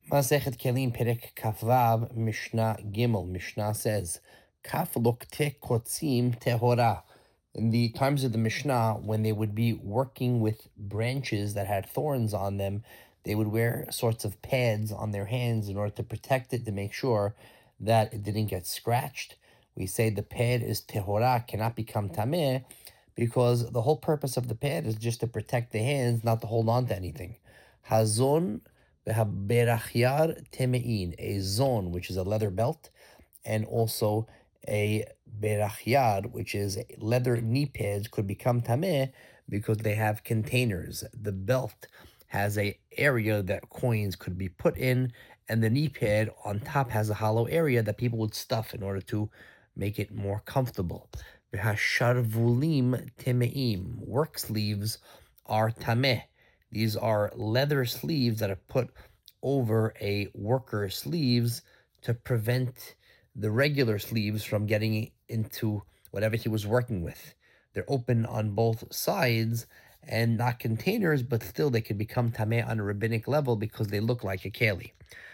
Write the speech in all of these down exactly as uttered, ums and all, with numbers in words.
Masechet Kelim Perek Kafvav Mishnah Gimel. Mishnah says, Kaf lokte kotzim tehora. In the times of the Mishnah, when they would be working with branches that had thorns on them, they would wear sorts of pads on their hands in order to protect it, to make sure that it didn't get scratched. We say the pad is tehora, cannot become tameh, because the whole purpose of the pad is just to protect the hands, not to hold on to anything. Hazon Berachyar temein, a zone, which is a leather belt, and also a berachyar, which is leather knee pads, could become tameh because they have containers. The belt has a area that coins could be put in, and the knee pad on top has a hollow area that people would stuff in order to make it more comfortable. V'hasharvulim temeim, work sleeves are tameh. These are leather sleeves that are put over a worker's sleeves to prevent the regular sleeves from getting into whatever he was working with. They're open on both sides and not containers, but still they can become tameh on a rabbinic level because they look like a keli.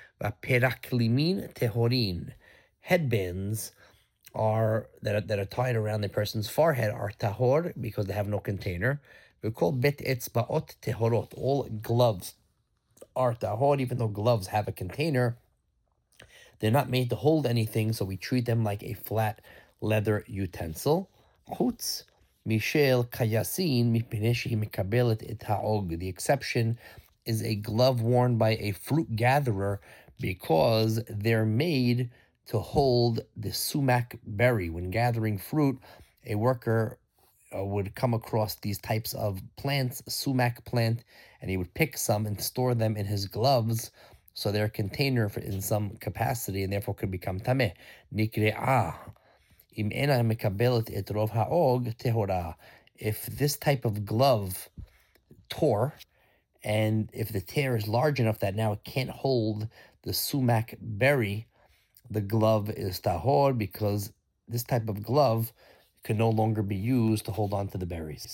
Peraklimin tehorin, headbands are that are, that are tied around the person's forehead are tahor because they have no container. They're called bet etzbaot tehorot. All gloves are tahor, even though gloves have a container. They're not made to hold anything, so we treat them like a flat leather utensil. Chutz mishel kayasin mipnei shehi mekabelet et haog. The exception is a glove worn by a fruit gatherer because they're made to hold the sumac berry. When gathering fruit, a worker uh, would come across these types of plants, sumac plant, and he would pick some and store them in his gloves, so they're a container for, in some capacity, and therefore could become tameh. Nikre'ah. Im ena mekabelet et rov ha'og tehora. If this type of glove tore, and if the tear is large enough that now it can't hold the sumac berry, the glove is tahor, because this type of glove can no longer be used to hold on to the berries.